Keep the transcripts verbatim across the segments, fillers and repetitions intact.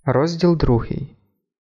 Розділ другий.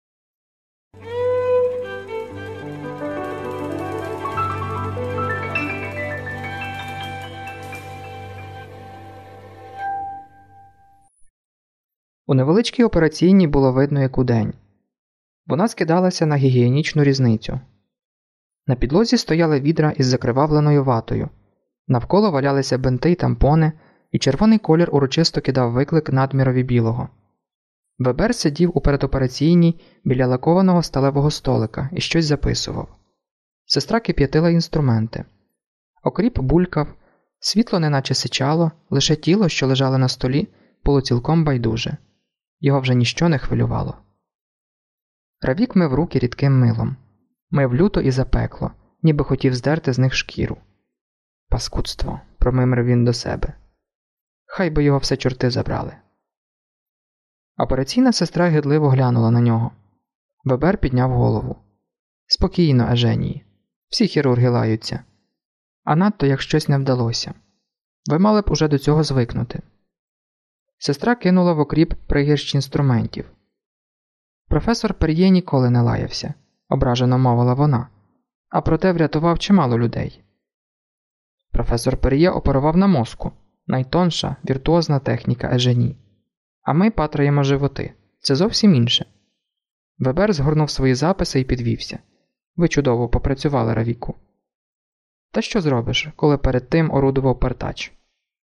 У невеличкій операційній було видно як удень. Вона скидалася на гігієнічну різницю. На підлозі стояли відра із закривавленою ватою. Навколо валялися бинти й тампони, і червоний колір урочисто кидав виклик надмірові білого. Вебер сидів у передопераційній біля лакованого сталевого столика і щось записував. Сестра кип'ятила інструменти. Окріп булькав, світло неначе сичало, лише тіло, що лежало на столі, було цілком байдуже. Його вже ніщо не хвилювало. Равік мив руки рідким милом. Мив люто і запекло, ніби хотів здерти з них шкіру. Паскудство, промимрив він до себе. Хай би його все чорти забрали. Операційна сестра гидливо глянула на нього. Вебер підняв голову. Спокійно, Еженії. Всі хірурги лаються. А надто, як щось не вдалося. Ви мали б уже до цього звикнути. Сестра кинула в окріп пригірщ інструментів. Професор Пер'є ніколи не лаявся, ображено мовила вона, а проте врятував чимало людей. Професор Пер'є оперував на мозку, найтонша, віртуозна техніка Ежені. А ми патраємо животи. Це зовсім інше. Вебер згорнув свої записи і підвівся. Ви чудово попрацювали, Равіку. Та що зробиш, коли перед тим орудував партач?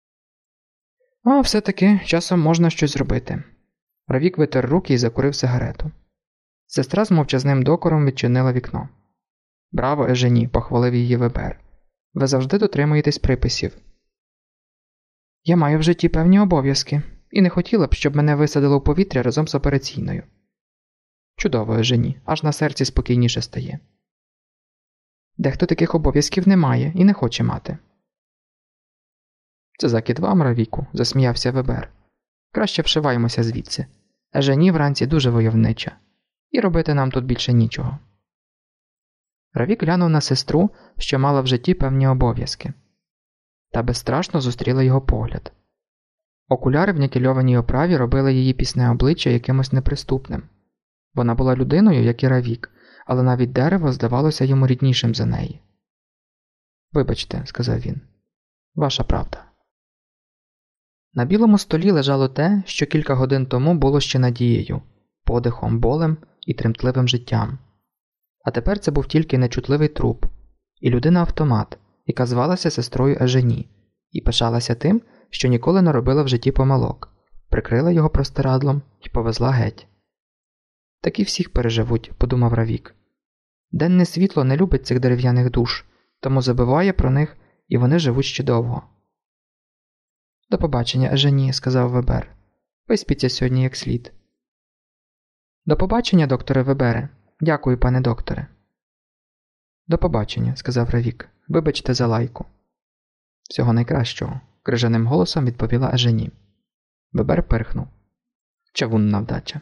А все-таки часом можна щось зробити. Равік витер руки і закурив сигарету. Сестра з мовчазним докором відчинила вікно. Браво, Ежені, похвалив її Вебер. Ви завжди дотримуєтесь приписів. Я маю в житті певні обов'язки, і не хотіла б, щоб мене висадило в повітря разом з операційною. Чудово, Ежені, аж на серці спокійніше стає. Дехто таких обов'язків не має і не хоче мати. Це закид вам, Равіку, засміявся Вебер. Краще вшиваємося звідси. Ежені вранці дуже войовнича. І робити нам тут більше нічого. Равік глянув на сестру, що мала в житті певні обов'язки. Та безстрашно зустріла його погляд. Окуляри в нікельованій оправі робили її пісне обличчя якимось неприступним. Вона була людиною, як і Равік, але навіть дерево здавалося йому ріднішим за неї. «Вибачте», – сказав він, – «ваша правда». На білому столі лежало те, що кілька годин тому було ще надією, подихом, болем і тремтливим життям. А тепер це був тільки нечутливий труп, і людина-автомат, яка звалася сестрою Ежені, і пишалася тим, що ніколи не робила в житті помилок, прикрила його простирадлом і повезла геть. «Такі всіх переживуть», – подумав Равік. «Денне світло не любить цих дерев'яних душ, тому забиває про них, і вони живуть ще довго». «До побачення, Ежені», – сказав Вебер. «Виспіться сьогодні як слід». «До побачення, докторе Вебере. Дякую, пане докторе». «До побачення», – сказав Равік. «Вибачте за лайку». «Всього найкращого», – крижаним голосом відповіла Ежені. Вебер пирхнув. Чавунна вдача.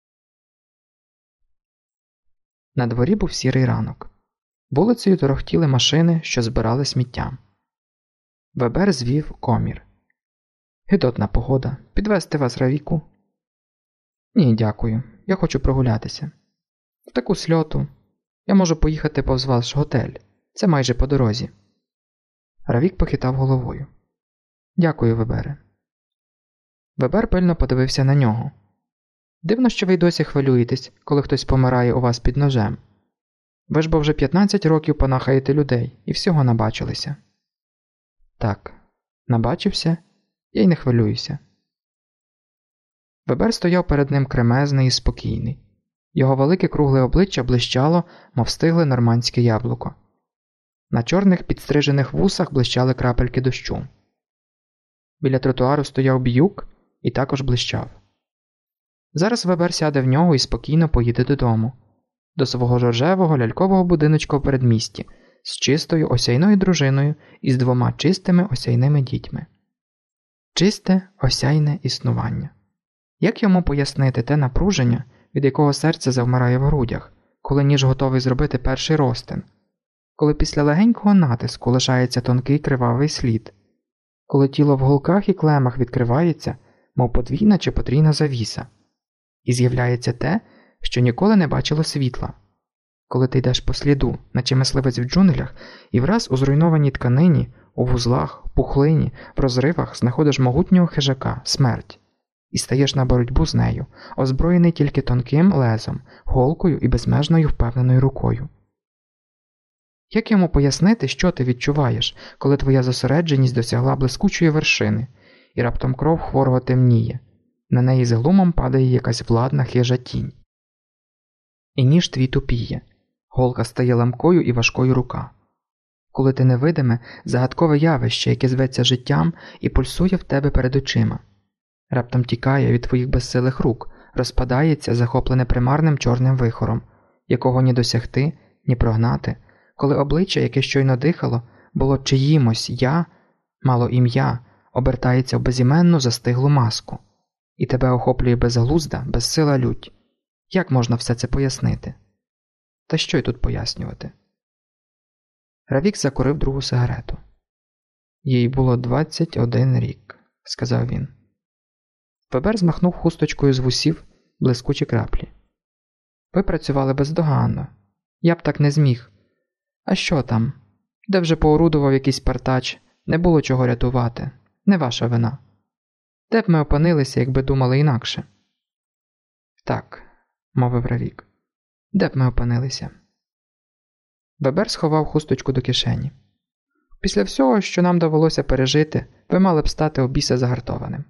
На дворі був сірий ранок. Вулицею торохтіли машини, що збирали сміття. Вебер звів комір. «Гидотна погода. Підвезти вас, Равіку?» «Ні, дякую. Я хочу прогулятися. В таку сльоту. Я можу поїхати повз ваш готель. Це майже по дорозі». Равік похитав головою. «Дякую, Вебере». Вебер пильно подивився на нього. «Дивно, що ви й досі хвилюєтесь, коли хтось помирає у вас під ножем. Ви ж бо вже п'ятнадцять років понахаєте людей і всього набачилися». «Так, набачився, я й не хвилююся». Вебер стояв перед ним кремезний і спокійний. Його велике кругле обличчя блищало, мов стигле нормандське яблуко. На чорних підстрижених вусах блищали крапельки дощу. Біля тротуару стояв б'юк і також блищав. Зараз Вебер сяде в нього і спокійно поїде додому. До свого жоржевого лялькового будиночка в передмісті з чистою осяйною дружиною і з двома чистими осяйними дітьми. Чисте, осяйне існування. Як йому пояснити те напруження, від якого серце завмирає в грудях, коли ніж готовий зробити перший розтин, коли після легенького натиску лишається тонкий кривавий слід, коли тіло в голках і клемах відкривається, мов подвійна чи потрійна завіса, І з'являється те, що ніколи не бачило світла. Коли ти йдеш по сліду, наче мисливець в джунглях, і враз у зруйнованій тканині, у вузлах, пухлині, в розривах знаходиш могутнього хижака – смерть. І стаєш на боротьбу з нею, озброєний тільки тонким лезом, голкою і безмежною впевненою рукою. Як йому пояснити, що ти відчуваєш, коли твоя зосередженість досягла блискучої вершини, і раптом кров хворого темніє, на неї з глумом падає якась владна хижа тінь. І ніж твій тупіє, голка стає ламкою і важкою рука. Коли ти невидиме, загадкове явище, яке зветься життям і пульсує в тебе перед очима. Раптом тікає від твоїх безсилих рук, розпадається, захоплене примарним чорним вихором, якого ні досягти, ні прогнати, коли обличчя, яке щойно дихало, було чиїмось «я», мало ім'я, обертається в безіменну застиглу маску, і тебе охоплює безглузда, безсила лють. Як можна все це пояснити? Та що й тут пояснювати? Равік закурив другу сигарету. Їй було двадцять один рік, сказав він. Вебер змахнув хусточкою з вусів блискучі краплі. Ви працювали бездоганно. Я б так не зміг. А що там? Де вже поорудував якийсь партач, не було чого рятувати. Не ваша вина. Де б ми опинилися, якби думали інакше? Так, мовив Равік. Де б ми опинилися? Вебер сховав хусточку до кишені. Після всього, що нам довелося пережити, ви мали б стати у біса загартованим.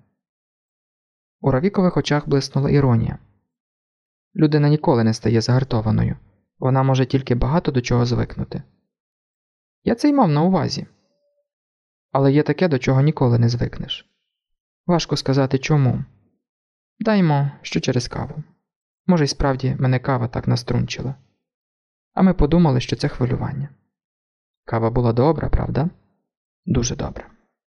У Равікових очах блиснула іронія. Людина ніколи не стає загартованою. Вона може тільки багато до чого звикнути. Я це й мав на увазі. Але є таке, до чого ніколи не звикнеш. Важко сказати чому. Даймо, що через каву. Може, й справді мене кава так наструнчила. А ми подумали, що це хвилювання. Кава була добра, правда? Дуже добра.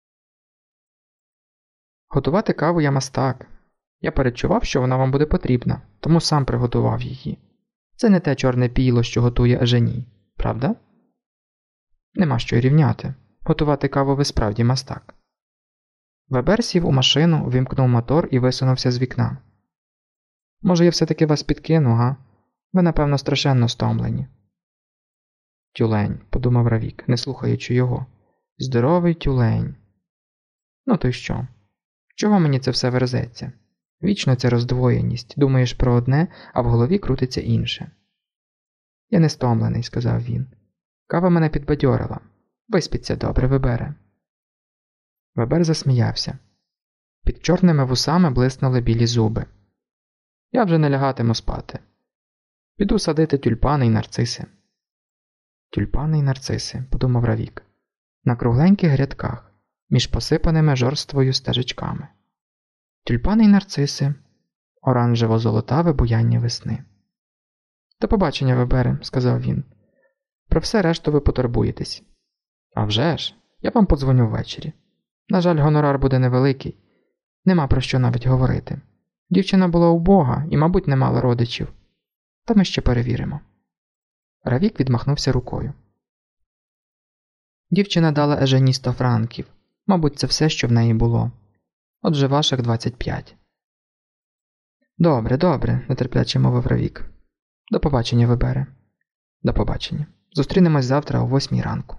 Готувати каву я мастак. Я передчував, що вона вам буде потрібна, тому сам приготував її. Це не те чорне пійло, що готує Ажені, правда? Нема що й рівняти. Готувати каву ви справді мастак. Вебер сів у машину, вимкнув мотор і висунувся з вікна. Може, я все-таки вас підкину, га? Ви, напевно, страшенно стомлені. Тюлень, подумав Равік, не слухаючи його. Здоровий тюлень. Ну то й що? Чого мені це все верзеться? Вічно це роздвоєність. Думаєш про одне, а в голові крутиться інше. Я не стомлений, сказав він. Кава мене підбадьорила. Виспіться добре, Вебере. Вебер засміявся. Під чорними вусами блиснули білі зуби. Я вже не лягатиму спати. Піду садити тюльпани й нарциси. Тюльпани й нарциси, подумав Равік. На кругленьких грядках, між посипаними жорствою стежечками. Тюльпани й нарциси, оранжево-золотаве буяння весни. До побачення, Вебере, сказав він. Про все решту ви потурбуєтесь. А вже ж, я вам подзвоню ввечері. На жаль, гонорар буде невеликий. Нема про що навіть говорити. Дівчина була убога і, мабуть, не мала родичів. Та ми ще перевіримо. Равік відмахнувся рукою. Дівчина дала Ежені сто франків. Мабуть, це все, що в неї було. Отже, ваших двадцять п'ять. Добре, добре, нетерпляче мовив Равік. До побачення, Вебере. До побачення. Зустрінемось завтра о восьмій ранку.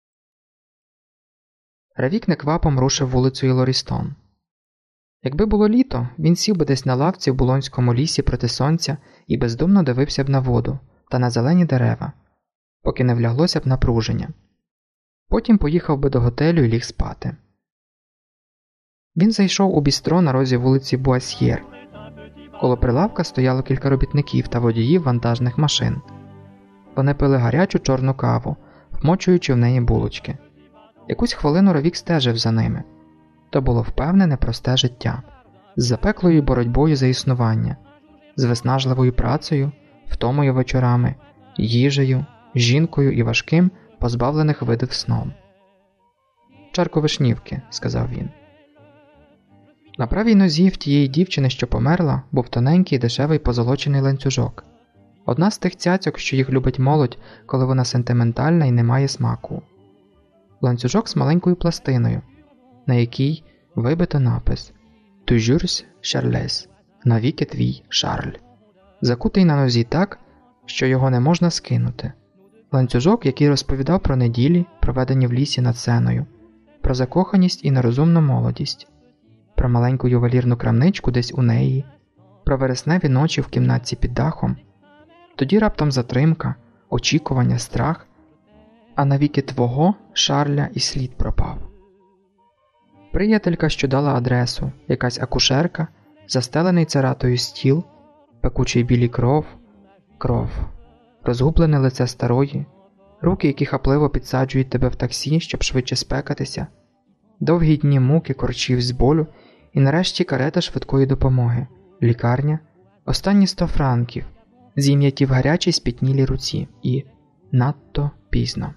Равік неквапом рушив вулицею Лорістон. Якби було літо, він сів би десь на лавці в Булонському лісі проти сонця і бездумно дивився б на воду та на зелені дерева, поки не вляглося б напруження. Потім поїхав би до готелю і ліг спати. Він зайшов у бістро на розі вулиці Буасьєр. Коло прилавка стояло кілька робітників та водіїв вантажних машин. Вони пили гарячу чорну каву, вмочуючи в неї булочки. Якусь хвилину Равік стежив за ними. То було впевнене просте життя, з запеклою боротьбою за існування, з виснажливою працею, втомою вечорами, їжею, жінкою і важким, позбавлених видів сном. «Чарку вишнівки», – сказав він. На правій нозі в тієї дівчини, що померла, був тоненький дешевий позолочений ланцюжок. Одна з тих цяцьок, що їх любить молодь, коли вона сентиментальна і не має смаку. Ланцюжок з маленькою пластиною, на якій вибито напис «Toujours Charles» Навіки твій Шарль. Закутий на нозі так, що його не можна скинути. Ланцюжок, який розповідав про неділі, проведені в лісі над Сеною, про закоханість і нерозумну молодість, про маленьку ювелірну крамничку десь у неї, про вересневі ночі в кімнатці під дахом. Тоді раптом затримка, очікування, страх, а навіки твого, Шарля, і слід пропав. Приятелька, що дала адресу, якась акушерка, застелений царатою стіл, пекучий білі кров, кров, розгублене лице старої, руки, які хапливо підсаджують тебе в таксі, щоб швидше спекатися, довгі дні муки, корчів з болю і нарешті карета швидкої допомоги, лікарня, останні сто франків, зім'яті в гарячій спітнілій руці і надто пізно.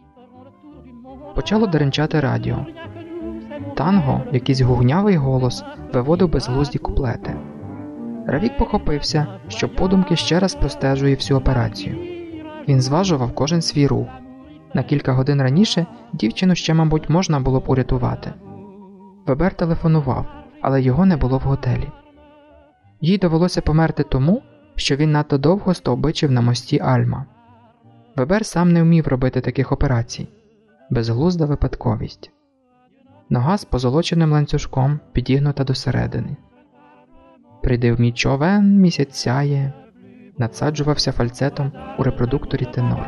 Почало деренчати радіо. Танго, якийсь гугнявий голос, виводив безглузді куплети. Равік похопився, що подумки ще раз простежує всю операцію. Він зважував кожен свій рух. На кілька годин раніше дівчину ще, мабуть, можна було б урятувати. Вебер телефонував, але його не було в готелі. Їй довелося померти тому, що він надто довго стовбичив на мості Альма. Вебер сам не вмів робити таких операцій. Безглузда випадковість. Нога з позолоченим ланцюжком підігнута до середини. «Прийди в мій човен, місяць сяє», надсаджувався фальцетом у репродукторі тенор.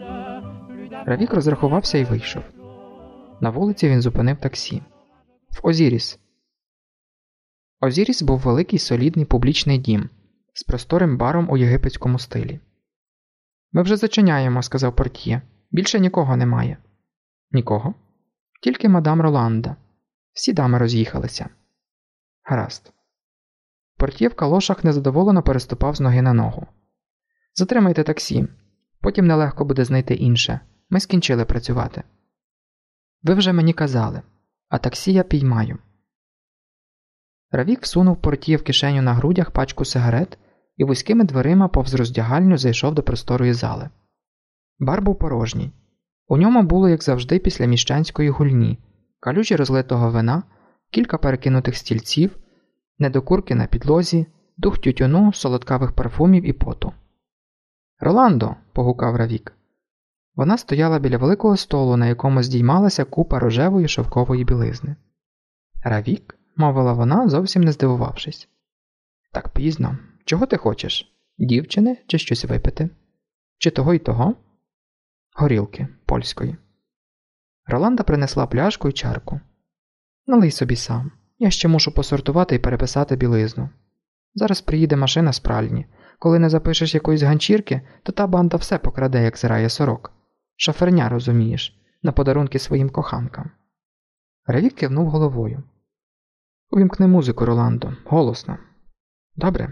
Равік розрахувався і вийшов. На вулиці він зупинив таксі. В Озіріс. Озіріс був великий солідний публічний дім з просторим баром у єгипетському стилі. «Ми вже зачиняємо», – сказав портьє. «Більше нікого немає». «Нікого? Тільки мадам Роланда. Всі дами роз'їхалися». «Гаразд». Портьє в калошах незадоволено переступав з ноги на ногу. «Затримайте таксі. Потім нелегко буде знайти інше. Ми скінчили працювати». «Ви вже мені казали. А таксі я піймаю». Равік всунув портьє в кишеню на грудях пачку сигарет і вузькими дверима повз роздягальню зайшов до просторої зали. Бар був порожній. У ньому було, як завжди, після міщанської гульні, калюжі розлитого вина, кілька перекинутих стільців, недокурки на підлозі, дух тютюну, солодкавих парфумів і поту. «Роландо!» – погукав Равік. Вона стояла біля великого столу, на якому здіймалася купа рожевої шовкової білизни. «Равік?» – мовила вона, зовсім не здивувавшись. «Так пізно. Чого ти хочеш? Дівчини чи щось випити? Чи того й того?» «Горілки. Польської». Роланда принесла пляшку й чарку. «Налий собі сам. Я ще мушу посортувати і переписати білизну. Зараз приїде машина з пральні. Коли не запишеш якоїсь ганчірки, то та банда все покраде, як зирає сорок. Шоферня, розумієш, на подарунки своїм коханкам». Равік кивнув головою. «Увімкни музику, Роландо. Голосно». «Добре».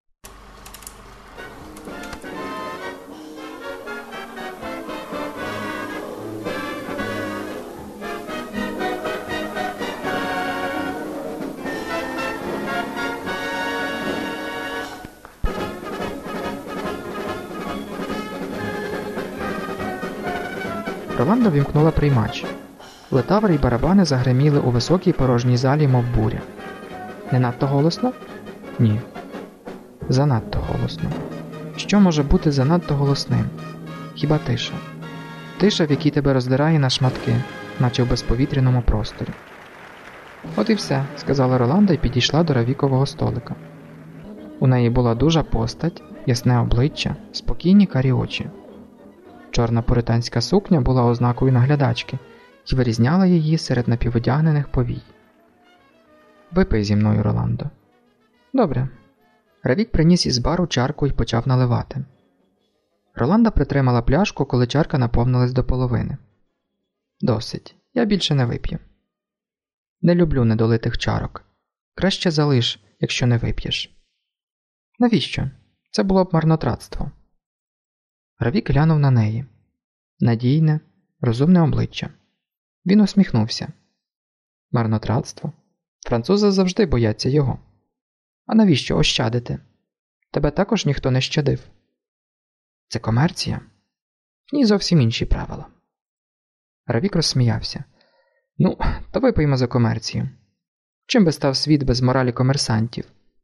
Роланда вімкнула приймач. Летаври й барабани загриміли у високій порожній залі, мов буря. Не надто голосно? Ні. Занадто голосно. Що може бути занадто голосним? Хіба тиша? Тиша, в якій тебе роздирає на шматки, наче в безповітряному просторі. «От і все», – сказала Роланда і підійшла до Равікового столика. У неї була дужа постать, ясне обличчя, спокійні карі очі. Чорна пуританська сукня була ознакою наглядачки і вирізняла її серед напіводягнених повій. «Випий зі мною, Роландо». «Добре». Равік приніс із бару чарку і почав наливати. Роланда притримала пляшку, коли чарка наповнилась до половини. «Досить. Я більше не вип'ю». «Не люблю недолитих чарок. Краще залиш, якщо не вип'єш». «Навіщо? Це було б марнотратство». Равік глянув на неї. Надійне, розумне обличчя. Він усміхнувся. «Марнотратство? Французи завжди бояться його. А навіщо ощадити? Тебе також ніхто не щадив». «Це комерція?» «Ні, зовсім інші правила». Равік розсміявся. «Ну, то випиймо за комерцію. Чим би став світ без моралі комерсантів?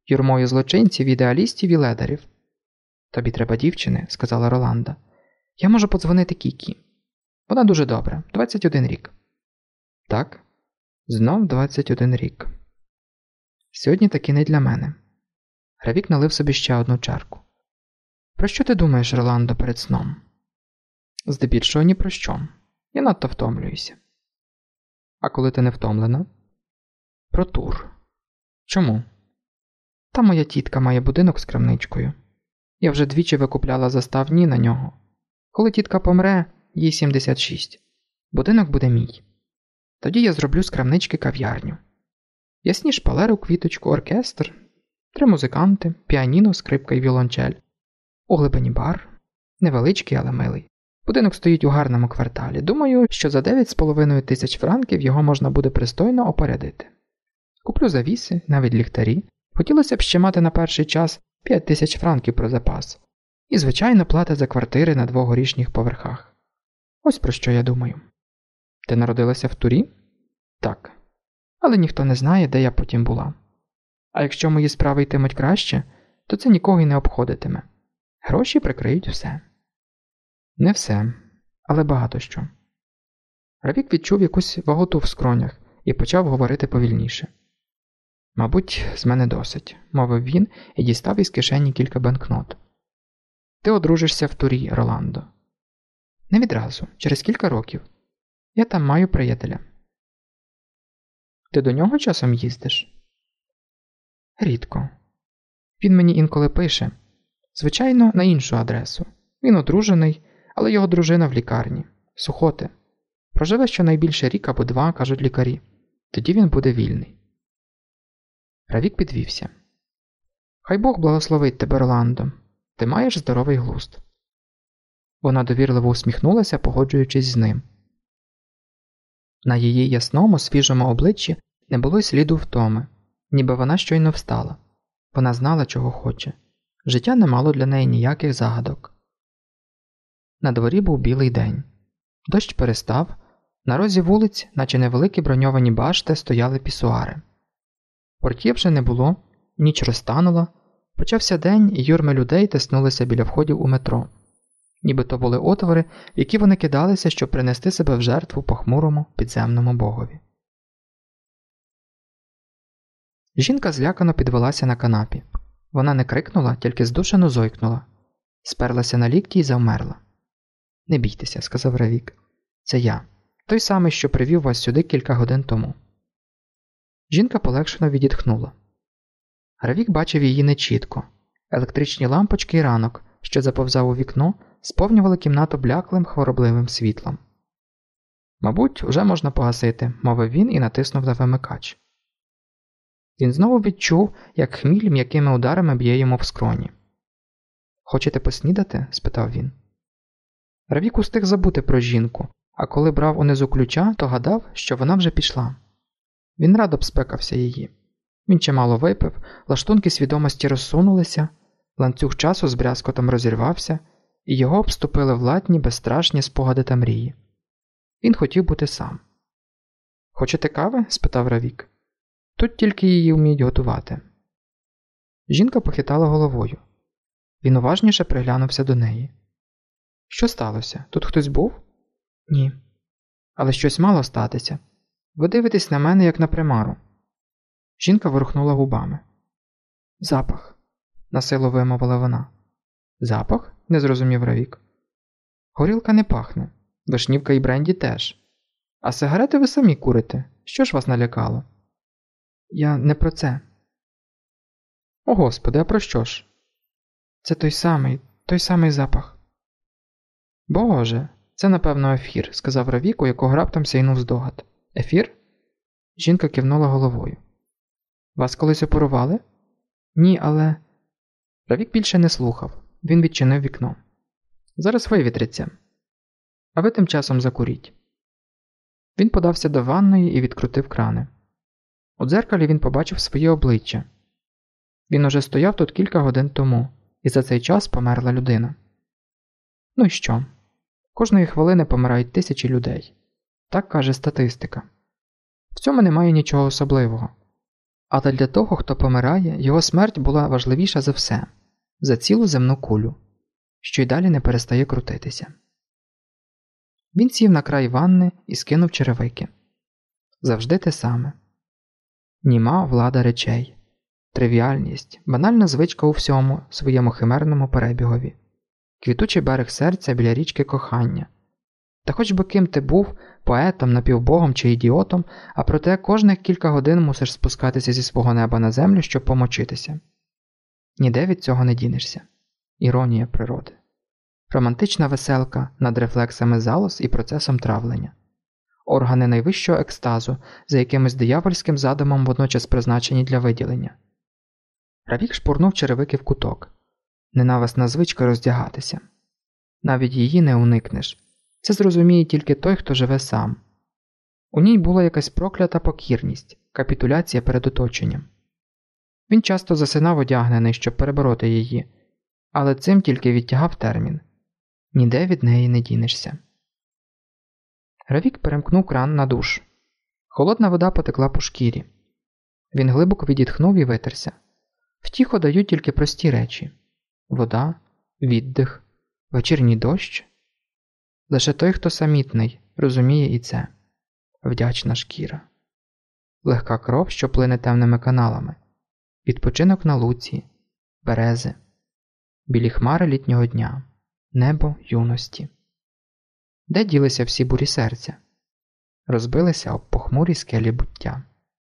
юрмою злочинців, ідеалістів і ледарів. Тобі треба дівчини, сказала Роланда. Я можу подзвонити Кікі. Вона дуже добра, двадцять один рік. Так, знов двадцять один рік. Сьогодні таки не для мене. Равік налив собі ще одну чарку. Про що ти думаєш, Роландо, перед сном? Здебільшого ні про що. Я надто втомлююся. А коли ти не втомлена? Про тур. Чому? Та моя тітка має будинок з крамничкою. Я вже двічі викупляла заставні на нього. Коли тітка помре, їй сімдесят шість. Будинок буде мій. Тоді я зроблю з крамнички кав'ярню. Ясні шпалери у квіточку, оркестр, три музиканти, піаніно, скрипка і віолончель. У глибині бар. Невеличкий, але милий. Будинок стоїть у гарному кварталі. Думаю, що за дев'ять з половиною тисяч франків його можна буде пристойно опорядити. Куплю завіси, навіть ліхтарі. Хотілося б ще мати на перший час п'ять тисяч франків про запас. І, звичайно, плата за квартири на двох горішніх поверхах. Ось про що я думаю. Ти народилася в Турі? Так. Але ніхто не знає, де я потім була. А якщо мої справи йтимуть краще, то це нікого й не обходитиме. Гроші прикриють все. Не все, але багато що. Равік відчув якусь ваготу в скронях і почав говорити повільніше. Мабуть, з мене досить, мовив він і дістав із кишені кілька банкнот. Ти одружишся в Турі, Роландо. Не відразу, через кілька років. Я там маю приятеля. Ти до нього часом їздиш? Рідко. Він мені інколи пише. Звичайно, на іншу адресу. Він одружений, але його дружина в лікарні. Сухоти. Проживе щонайбільше рік або два, кажуть лікарі. Тоді він буде вільний. Равік підвівся. Хай Бог благословить тебе, Роландо. Ти маєш здоровий глузд. Вона довірливо усміхнулася, погоджуючись з ним. На її ясному, свіжому обличчі не було й сліду втоми, ніби вона щойно встала. Вона знала, чого хоче. Життя не мало для неї ніяких загадок. На дворі був білий день. Дощ перестав, на розі вулиць, наче невеликі броньовані башти, стояли пісуари. Портьє вже не було, ніч розтанула, почався день, і юрми людей тиснулися біля входів у метро. Ніби то були отвори, в які вони кидалися, щоб принести себе в жертву похмурому підземному богові. Жінка злякано підвелася на канапі. Вона не крикнула, тільки здушено зойкнула. Сперлася на лікті і завмерла. «Не бійтеся», – сказав Равік. «Це я. Той самий, що привів вас сюди кілька годин тому». Жінка полегшено відітхнула. Равік бачив її нечітко. Електричні лампочки і ранок, що заповзав у вікно, сповнювали кімнату бляклим хворобливим світлом. «Мабуть, уже можна погасити», – мовив він і натиснув на вимикач. Він знову відчув, як хміль м'якими ударами б'є йому в скроні. «Хочете поснідати?» – спитав він. Равік устиг забути про жінку, а коли брав унизу ключа, то гадав, що вона вже пішла. Він радо б спекався її. Він чимало випив, лаштунки свідомості розсунулися, ланцюг часу з брязкотом розірвався, і його обступили владні, безстрашні спогади та мрії. Він хотів бути сам. «Хочете кави?» – спитав Равік. «Тут тільки її вміють готувати». Жінка похитала головою. Він уважніше приглянувся до неї. «Що сталося? Тут хтось був?» «Ні». «Але щось мало статися. Ви дивитесь на мене, як на примару». Жінка ворухнула губами. «Запах», – насилу вимовила вона. «Запах?» – не зрозумів Равік. «Горілка не пахне. Вишнівка і бренді теж. А сигарети ви самі курите. Що ж вас налякало?» «Я не про це». «О, Господи, а про що ж?» «Це той самий, той самий запах». «Боже, це, напевно, ефір», – сказав Равік, у якого раптом сяйнув здогад. «Ефір?» Жінка кивнула головою. «Вас колись оперували?» «Ні, але…» Равік більше не слухав. Він відчинив вікно. «Зараз вивітриться. А ви тим часом закуріть». Він подався до ванної і відкрутив крани. У дзеркалі він побачив своє обличчя. Він уже стояв тут кілька годин тому, і за цей час померла людина. Ну і що? Кожної хвилини помирають тисячі людей. Так каже статистика. В цьому немає нічого особливого. Але для того, хто помирає, його смерть була важливіша за все, за цілу земну кулю, що й далі не перестає крутитися. Він сів на край ванни і скинув черевики. Завжди те саме. Німа влада речей, тривіальність, банальна звичка у всьому своєму химерному перебігові, квітучий берег серця біля річки кохання. Та хоч би ким ти був, поетом, напівбогом чи ідіотом, а проте кожних кілька годин мусиш спускатися зі свого неба на землю, щоб помочитися. Ніде від цього не дінешся. Іронія природи. Романтична веселка над рефлексами залоз і процесом травлення. Органи найвищого екстазу, за якимось диявольським задумом водночас призначені для виділення. Равік шпурнув черевики в куток. Ненависна звичка роздягатися. Навіть її не уникнеш. Це зрозуміє тільки той, хто живе сам. У ній була якась проклята покірність, капітуляція перед оточенням. Він часто засинав одягнений, щоб перебороти її, але цим тільки відтягав термін. Ніде від неї не дінешся. Равік перемкнув кран на душ. Холодна вода потекла по шкірі. Він глибоко відітхнув і витерся. Втіху дають тільки прості речі. Вода, віддих, вечірній дощ. Лише той, хто самітний, розуміє і це. Вдячна шкіра. Легка кров, що плине темними каналами. Відпочинок на луці, берези. Білі хмари літнього дня. Небо юності. Де ділися всі бурі серця? Розбилися об похмурій скелі буття.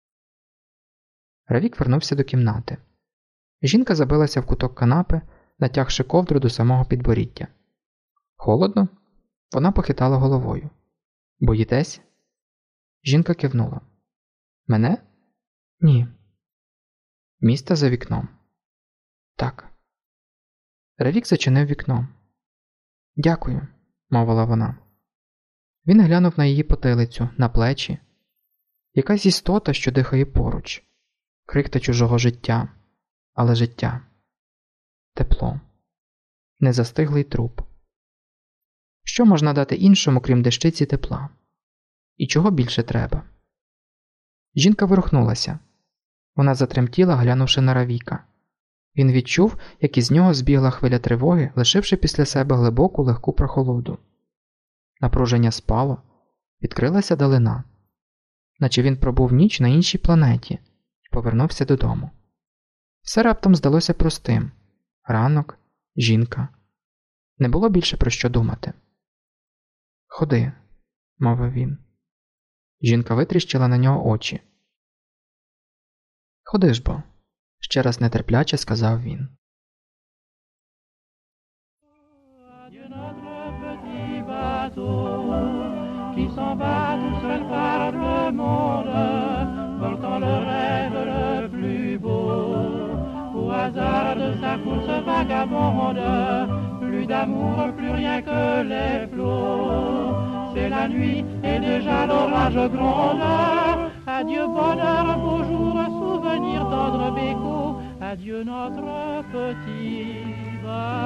Равік вернувся до кімнати. Жінка забилася в куток канапи, натягши ковдру до самого підборіддя. Холодно? Вона похитала головою. Боїтесь? Жінка кивнула. Мене? Ні. Місто за вікном. Так. Равік зачинив вікно. Дякую, мовила вона. Він глянув на її потилицю, на плечі. Якась істота, що дихає поруч. Крихта чужого життя. Але життя. Тепло. Незастиглий труп. Що можна дати іншому, крім дещиці тепла? І чого більше треба? Жінка ворухнулася. Вона затремтіла, глянувши на Равіка. Він відчув, як із нього збігла хвиля тривоги, лишивши після себе глибоку легку прохолоду. Напруження спало, відкрилася далина. Наче він пробув ніч на іншій планеті і повернувся додому. Все раптом здалося простим. Ранок, жінка. Не було більше про що думати. «Ходи», – мовив він. Жінка витріщила на нього очі. «Ходи ж бо», – ще раз нетерпляче сказав він. Hasard de sa course vagabonde, plus d'amour, plus rien que les flots. C'est la nuit et déjà l'orage gronde. Adieu bonheur, beau jour, souvenir tendre béco. Adieu notre petit bateau.